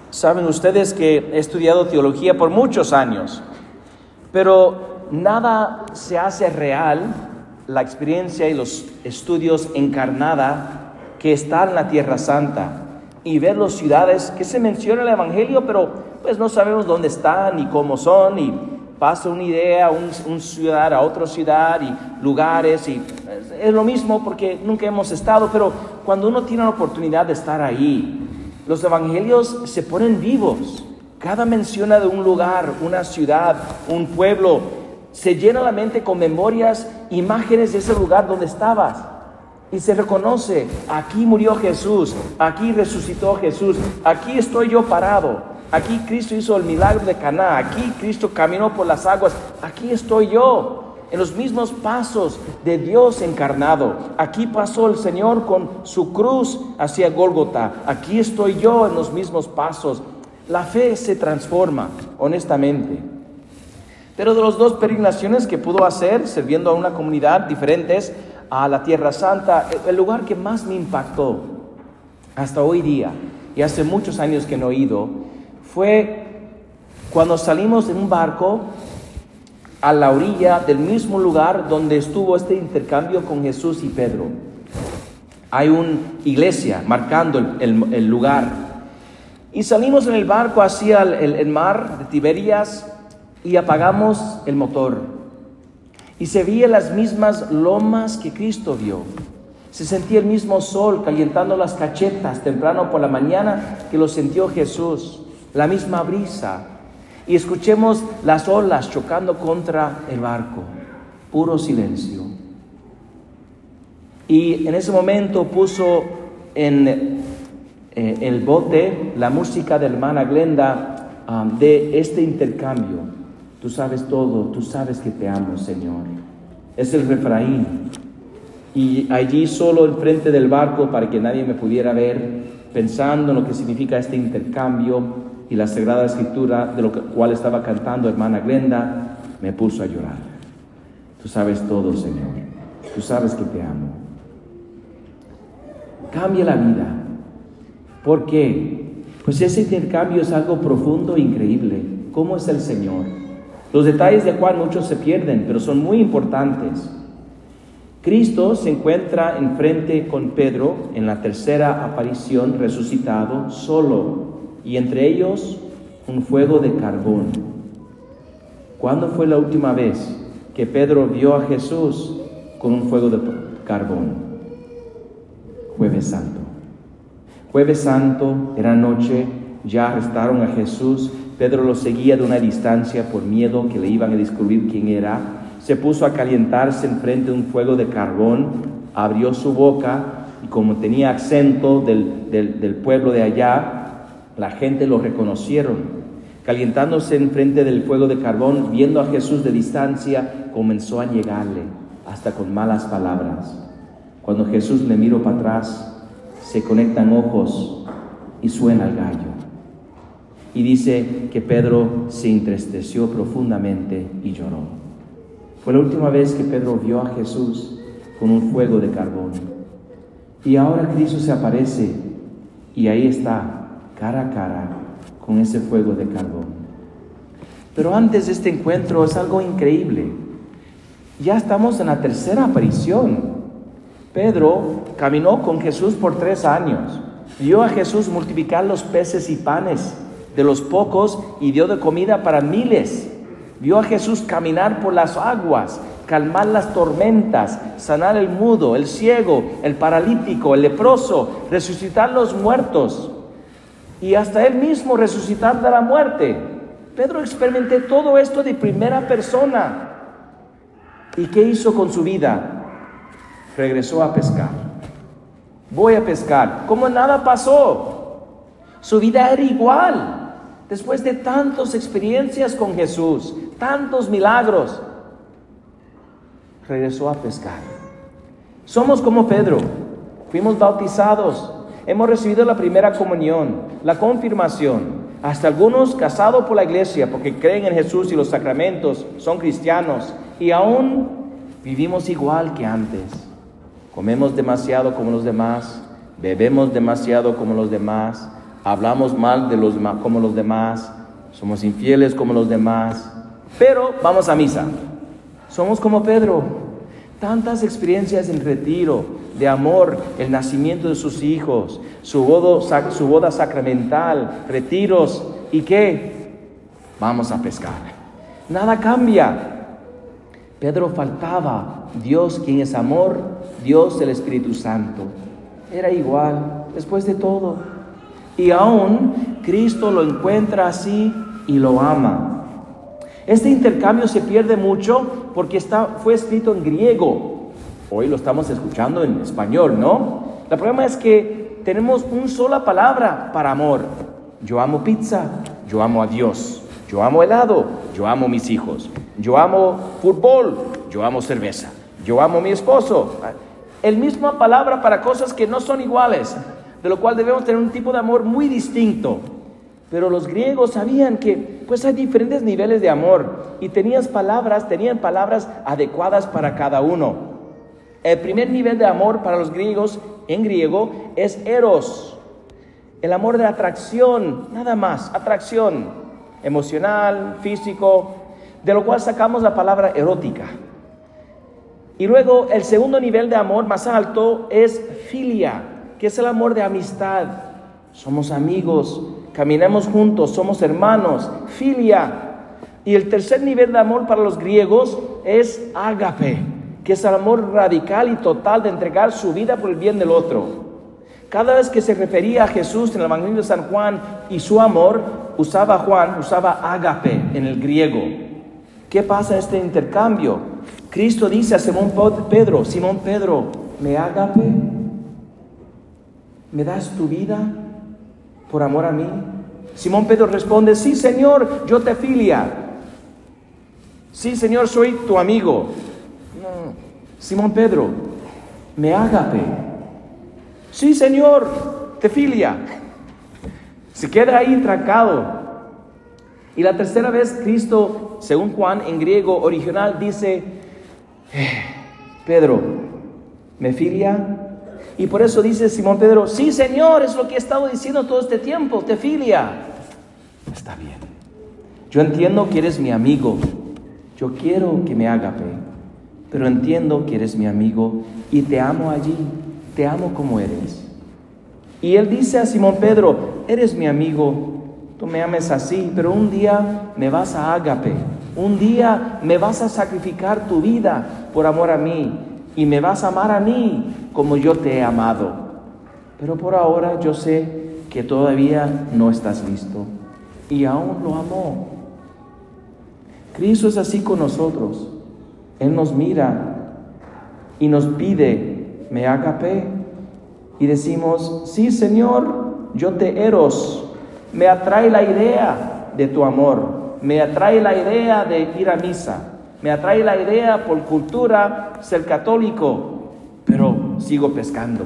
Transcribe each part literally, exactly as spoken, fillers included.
Saben ustedes que he estudiado teología por muchos años, pero nada se hace real, la experiencia y los estudios encarnada, que estar en la Tierra Santa y ver las ciudades que se menciona en el Evangelio, pero pues no sabemos dónde están ni cómo son, y pasa una idea, un, un ciudad a otra ciudad y lugares, y es lo mismo porque nunca hemos estado, pero cuando uno tiene la oportunidad de estar ahí, los evangelios se ponen vivos. Cada menciona de un lugar, una ciudad, un pueblo, se llena la mente con memorias, imágenes de ese lugar donde estabas. Y se reconoce, aquí murió Jesús, aquí resucitó Jesús, aquí estoy yo parado, aquí Cristo hizo el milagro de Caná, aquí Cristo caminó por las aguas, aquí estoy yo, en los mismos pasos de Dios encarnado. Aquí pasó el Señor con su cruz hacia Gólgota, aquí estoy yo en los mismos pasos. La fe se transforma, honestamente. Pero de las dos peregrinaciones que pudo hacer, sirviendo a una comunidad diferentes, a la Tierra Santa, el lugar que más me impactó hasta hoy día, y hace muchos años que no he ido, fue cuando salimos en un barco a la orilla del mismo lugar donde estuvo este intercambio con Jesús y Pedro. Hay una iglesia marcando el, el, el lugar. Y salimos en el barco hacia el, el, el mar de Tiberias y apagamos el motor. Y se veían las mismas lomas que Cristo vio. Se sentía el mismo sol calentando las cachetas temprano por la mañana que lo sintió Jesús. La misma brisa. Y escuchemos las olas chocando contra el barco. Puro silencio. Y en ese momento puso en eh, el bote la música de la hermana Glenda um, de este intercambio. Tú sabes todo, tú sabes que te amo, Señor. Es el refraín. Y allí solo enfrente del barco, para que nadie me pudiera ver, pensando en lo que significa este intercambio y la Sagrada Escritura, de lo cual estaba cantando hermana Glenda, me puso a llorar. Tú sabes todo, Señor. Tú sabes que te amo. Cambia la vida. ¿Por qué? Pues ese intercambio es algo profundo e increíble. ¿Cómo es el Señor? Los detalles de Juan muchos se pierden, pero son muy importantes. Cristo se encuentra enfrente con Pedro en la tercera aparición, resucitado, solo, y entre ellos un fuego de carbón. ¿Cuándo fue la última vez que Pedro vio a Jesús con un fuego de carbón? Jueves Santo. Jueves Santo, era noche, ya arrestaron a Jesús. Pedro lo seguía de una distancia por miedo que le iban a descubrir quién era. Se puso a calentarse enfrente de un fuego de carbón, abrió su boca y como tenía acento del, del, del pueblo de allá, la gente lo reconocieron. Calentándose enfrente del fuego de carbón, viendo a Jesús de distancia, comenzó a llegarle, hasta con malas palabras. Cuando Jesús le miró para atrás, se conectan ojos y suena el gallo. Y dice que Pedro se entristeció profundamente y lloró. Fue la última vez que Pedro vio a Jesús con un fuego de carbón. Y ahora Cristo se aparece y ahí está, cara a cara, con ese fuego de carbón. Pero antes de este encuentro es algo increíble. Ya estamos en la tercera aparición. Pedro caminó con Jesús por tres años. Vio a Jesús multiplicar los peces y panes de los pocos y dio de comida para miles. Vio a Jesús caminar por las aguas, calmar las tormentas, sanar el mudo, el ciego, el paralítico, el leproso, resucitar los muertos y hasta él mismo resucitar de la muerte. Pedro experimentó todo esto de primera persona. ¿Y qué hizo con su vida? Regresó a pescar. Voy a pescar. Como nada pasó. Su vida era igual. Después de tantas experiencias con Jesús, tantos milagros, regresó a pescar. Somos como Pedro, fuimos bautizados, hemos recibido la primera comunión, la confirmación, hasta algunos casados por la iglesia porque creen en Jesús y los sacramentos, son cristianos, y aún vivimos igual que antes. Comemos demasiado como los demás, bebemos demasiado como los demás, hablamos mal de los demás como los demás, somos infieles como los demás, pero vamos a misa. Somos como Pedro, tantas experiencias en retiro, de amor, el nacimiento de sus hijos, su boda, su boda sacramental, retiros, ¿y qué? Vamos a pescar. Nada cambia. Pedro faltaba. Dios, quien es amor, Dios el Espíritu Santo. Era igual, después de todo. Y aún Cristo lo encuentra así y lo ama. Este intercambio se pierde mucho porque está, fue escrito en griego. Hoy lo estamos escuchando en español, ¿no? El problema es que tenemos una sola palabra para amor. Yo amo pizza, yo amo a Dios. Yo amo helado, yo amo mis hijos. Yo amo fútbol, yo amo cerveza. Yo amo a mi esposo. El misma palabra para cosas que no son iguales, de lo cual debemos tener un tipo de amor muy distinto. Pero los griegos sabían que pues hay diferentes niveles de amor y tenían palabras, tenían palabras adecuadas para cada uno. El primer nivel de amor para los griegos en griego es eros, el amor de atracción, nada más, atracción emocional, físico, de lo cual sacamos la palabra erótica. Y luego el segundo nivel de amor más alto es filia, que es el amor de amistad. Somos amigos, caminamos juntos, somos hermanos, filia. Y el tercer nivel de amor para los griegos es ágape, que es el amor radical y total de entregar su vida por el bien del otro. Cada vez que se refería a Jesús en el Evangelio de San Juan y su amor, usaba Juan, usaba ágape en el griego. ¿Qué pasa en este intercambio? Cristo dice a Simón Pedro, Simón Pedro, ¿me ágape? ¿Me das tu vida por amor a mí? Simón Pedro responde, sí, Señor, yo te filia. Sí, Señor, soy tu amigo. No. Simón Pedro, ¿me ágape? Sí, Señor, te filia. Se queda ahí trancado. Y la tercera vez Cristo, según Juan, en griego original, dice, eh, Pedro, ¿me filia? Y por eso dice Simón Pedro, sí, Señor, es lo que he estado diciendo todo este tiempo, te filia. Está bien. Yo entiendo que eres mi amigo. Yo quiero que me ágape, pero entiendo que eres mi amigo y te amo allí, te amo como eres. Y él dice a Simón Pedro, eres mi amigo, tú me ames así, pero un día me vas a ágape, un día me vas a sacrificar tu vida por amor a mí y me vas a amar a mí como yo te he amado. Pero por ahora yo sé que todavía no estás listo. Y aún lo amó. Cristo es así con nosotros. Él nos mira y nos pide, me ágape. Y decimos, sí, Señor, yo te eros. Me atrae la idea de tu amor. Me atrae la idea de ir a misa. Me atrae la idea por cultura ser católico. Pero sigo pescando.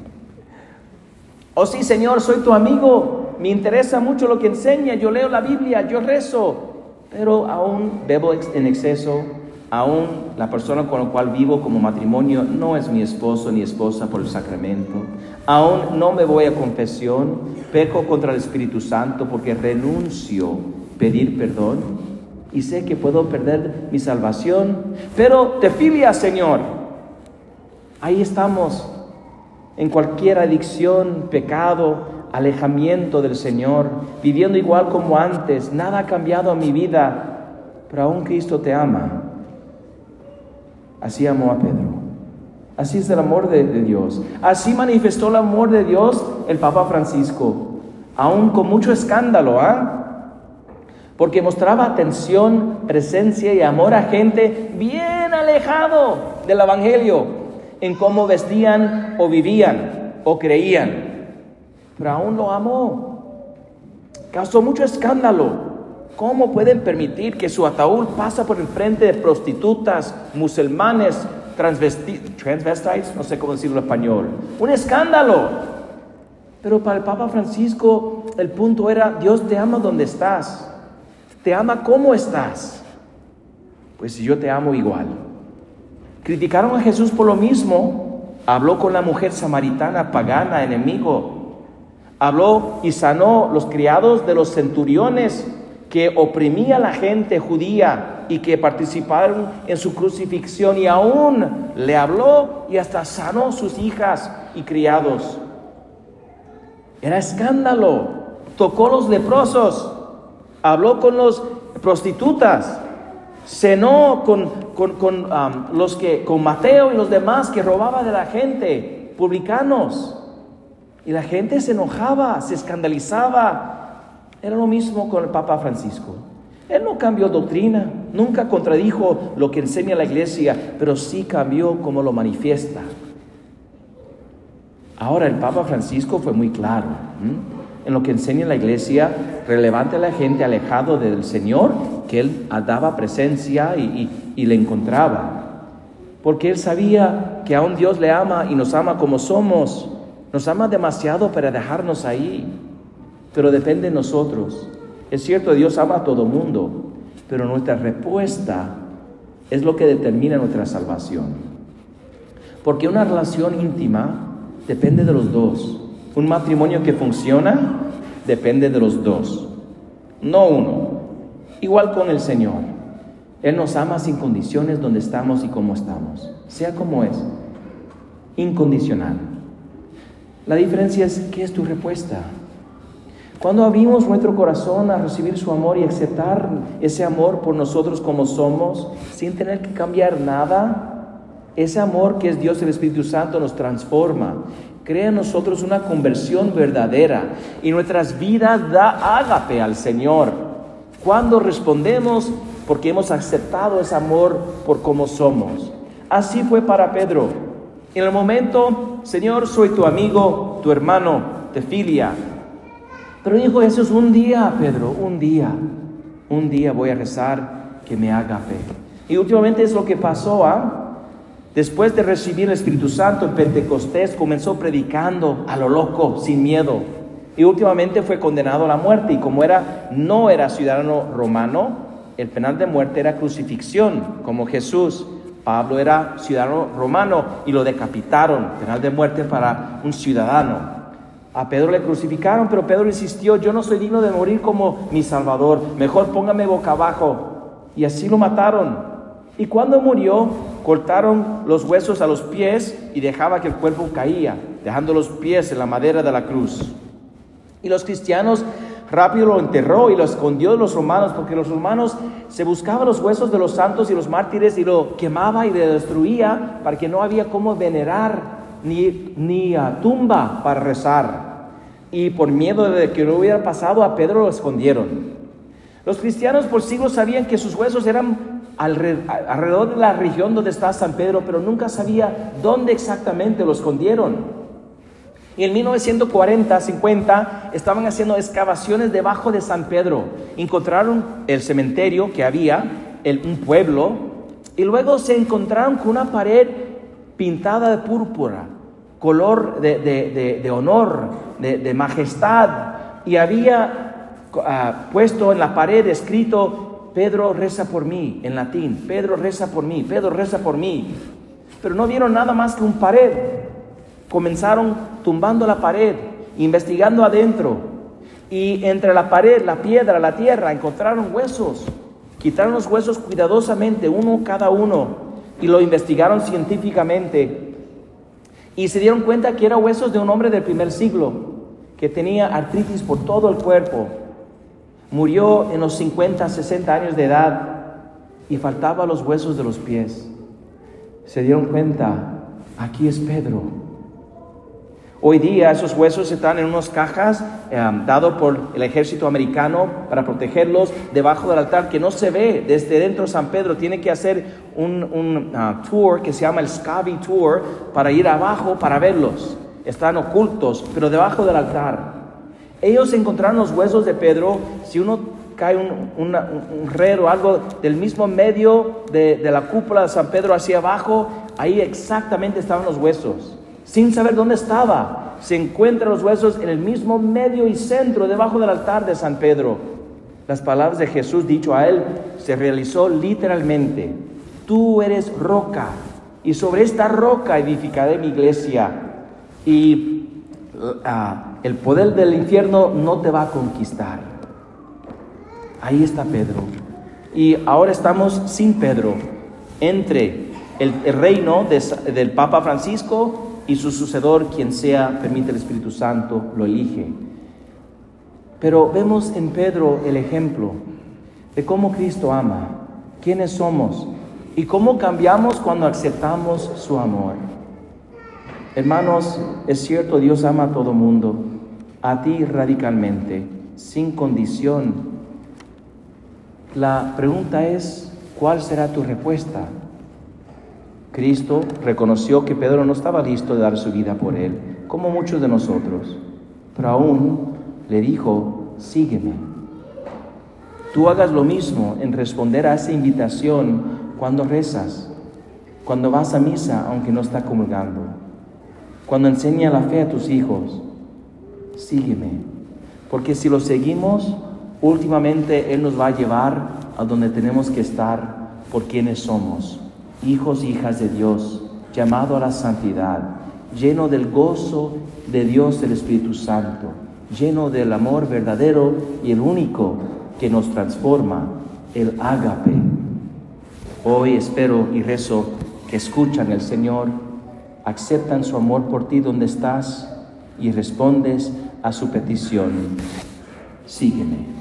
Oh sí, Señor, soy tu amigo, me interesa mucho lo que enseña, yo leo la Biblia, yo rezo, pero aún bebo en exceso, aún la persona con la cual vivo como matrimonio no es mi esposo ni esposa por el sacramento, aún no me voy a confesión, peco contra el Espíritu Santo porque renuncio a pedir perdón y sé que puedo perder mi salvación, pero te filia, Señor. Ahí estamos, en cualquier adicción, pecado, alejamiento del Señor, viviendo igual como antes, nada ha cambiado en mi vida, pero aún Cristo te ama. Así amó a Pedro. Así es el amor de, de Dios. Así manifestó el amor de Dios el Papa Francisco, aún con mucho escándalo, ¿ah? ¿eh? Porque mostraba atención, presencia y amor a gente bien alejado del Evangelio, en cómo vestían o vivían o creían, pero aún lo amó. Causó mucho escándalo. ¿Cómo pueden permitir que su ataúd pasa por el frente de prostitutas, musulmanes, transvesti- transvestites, no sé cómo decirlo en español? Un escándalo. Pero para el Papa Francisco el punto era, Dios te ama donde estás, te ama como estás. Pues si yo te amo igual. Criticaron a Jesús por lo mismo. Habló con la mujer samaritana, pagana, enemigo. Habló y sanó los criados de los centuriones que oprimía a la gente judía y que participaron en su crucifixión, y aún le habló y hasta sanó sus hijas y criados. Era escándalo. Tocó los leprosos, habló con los prostitutas, cenó con, con, con, um, los que, con Mateo y los demás que robaban de la gente, publicanos. Y la gente se enojaba, se escandalizaba. Era lo mismo con el Papa Francisco. Él no cambió doctrina, nunca contradijo lo que enseña la iglesia, pero sí cambió cómo lo manifiesta. Ahora, el Papa Francisco fue muy claro ¿m? en lo que enseña la iglesia, relevante a la gente alejado del Señor, que él daba presencia y, y, y le encontraba. Porque él sabía que aún Dios le ama y nos ama como somos. Nos ama demasiado para dejarnos ahí, pero depende de nosotros. Es cierto, Dios ama a todo mundo, pero nuestra respuesta es lo que determina nuestra salvación. Porque una relación íntima depende de los dos. Un matrimonio que funciona depende de los dos, no uno. Igual con el Señor. Él nos ama sin condiciones donde estamos y cómo estamos, sea como es, incondicional. La diferencia es, ¿qué es tu respuesta? Cuando abrimos nuestro corazón a recibir su amor y aceptar ese amor por nosotros como somos, sin tener que cambiar nada, ese amor que es Dios y el Espíritu Santo nos transforma, crea en nosotros una conversión verdadera y nuestras vidas da ágape al Señor. Cuando respondemos porque hemos aceptado ese amor por como somos. Así fue para Pedro. En el momento, Señor, soy tu amigo, tu hermano, te filia. Pero dijo Jesús, un día, Pedro, un día, un día voy a rezar que me haga fe. Y últimamente es lo que pasó, ¿ah? Después de recibir el Espíritu Santo en Pentecostés, comenzó predicando a lo loco, sin miedo. Y últimamente fue condenado a la muerte. Y como era, no era ciudadano romano, el penal de muerte era crucifixión, como Jesús. Pablo era ciudadano romano y lo decapitaron, penal de muerte para un ciudadano. A Pedro le crucificaron, pero Pedro insistió, yo no soy digno de morir como mi Salvador, mejor póngame boca abajo. Y así lo mataron. Y cuando murió, cortaron los huesos a los pies y dejaba que el cuerpo caía, dejando los pies en la madera de la cruz. Y los cristianos rápido lo enterró y lo escondió de los romanos, porque los romanos se buscaban los huesos de los santos y los mártires y lo quemaba y lo destruía, para que no había cómo venerar ni, ni a tumba para rezar. Y por miedo de que no hubiera pasado, a Pedro lo escondieron. Los cristianos por siglos sabían que sus huesos eran alrededor de la región donde está San Pedro, pero nunca sabía dónde exactamente lo escondieron. Y en mil novecientos cuarenta, cincuenta, estaban haciendo excavaciones debajo de San Pedro. Encontraron el cementerio que había, el, un pueblo, y luego se encontraron con una pared pintada de púrpura, color de, de, de, de honor, de, de majestad. Y había uh, puesto en la pared escrito, Pedro reza por mí, en latín. Pedro reza por mí, Pedro reza por mí. Pero no vieron nada más que un pared. Comenzaron tumbando la pared, investigando adentro. Y entre la pared, la piedra, la tierra, encontraron huesos. Quitaron los huesos cuidadosamente, uno cada uno, y lo investigaron científicamente. Y se dieron cuenta que eran huesos de un hombre del primer siglo, que tenía artritis por todo el cuerpo. Murió en los cincuenta, sesenta años de edad y faltaban los huesos de los pies. Se dieron cuenta, aquí es Pedro. Hoy día esos huesos están en unas cajas eh, dados por el ejército americano para protegerlos debajo del altar, que no se ve desde dentro de San Pedro. Tiene que hacer un, un uh, tour que se llama el Scavi Tour para ir abajo para verlos. Están ocultos, pero debajo del altar. Ellos encontraron los huesos de Pedro. Si uno cae un, una, un red o algo del mismo medio de, de la cúpula de San Pedro hacia abajo, ahí exactamente estaban los huesos. Sin saber dónde estaba, se encuentran los huesos en el mismo medio y centro, debajo del altar de San Pedro. Las palabras de Jesús dicho a él se realizó literalmente. Tú eres roca, y sobre esta roca edificaré mi iglesia. Y uh, el poder del infierno no te va a conquistar. Ahí está Pedro. Y ahora estamos sin Pedro, entre el, el reino de, del Papa Francisco y su sucedor, quien sea, permite el Espíritu Santo, lo elige. Pero vemos en Pedro el ejemplo de cómo Cristo ama, quiénes somos y cómo cambiamos cuando aceptamos su amor. Hermanos, es cierto, Dios ama a todo mundo, a ti radicalmente, sin condición. La pregunta es, ¿cuál será tu respuesta? Cristo reconoció que Pedro no estaba listo de dar su vida por él, como muchos de nosotros, pero aún le dijo, sígueme. Tú hagas lo mismo en responder a esa invitación cuando rezas, cuando vas a misa aunque no estás comulgando, cuando enseñas la fe a tus hijos. Sígueme, porque si lo seguimos, últimamente Él nos va a llevar a donde tenemos que estar por quienes somos, hijos e hijas de Dios, llamado a la santidad, lleno del gozo de Dios el Espíritu Santo, lleno del amor verdadero y el único que nos transforma, el ágape. Hoy espero y rezo que escuchan el Señor, aceptan su amor por ti donde estás y respondes a su petición. Sígueme.